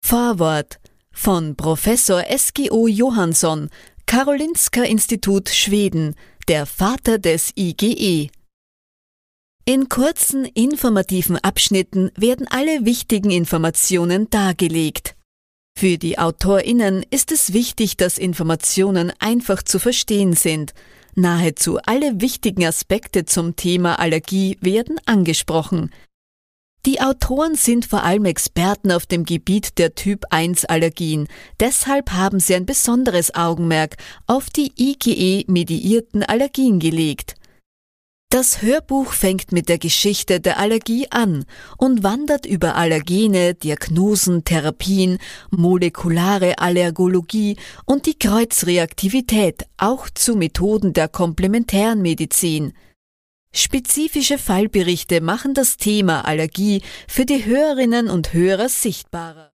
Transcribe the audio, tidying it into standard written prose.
Vorwort von Professor SGO Johansson, Karolinska Institut Schweden, der Vater des IgE. In kurzen, informativen Abschnitten werden alle wichtigen Informationen dargelegt. Für die AutorInnen ist es wichtig, dass Informationen einfach zu verstehen sind. Nahezu alle wichtigen Aspekte zum Thema Allergie werden angesprochen. Die Autoren sind vor allem Experten auf dem Gebiet der Typ-1-Allergien. Deshalb haben sie ein besonderes Augenmerk auf die IgE-mediierten Allergien gelegt. Das Hörbuch fängt mit der Geschichte der Allergie an und wandert über Allergene, Diagnosen, Therapien, molekulare Allergologie und die Kreuzreaktivität auch zu Methoden der komplementären Medizin. Spezifische Fallberichte machen das Thema Allergie für die Hörerinnen und Hörer sichtbarer.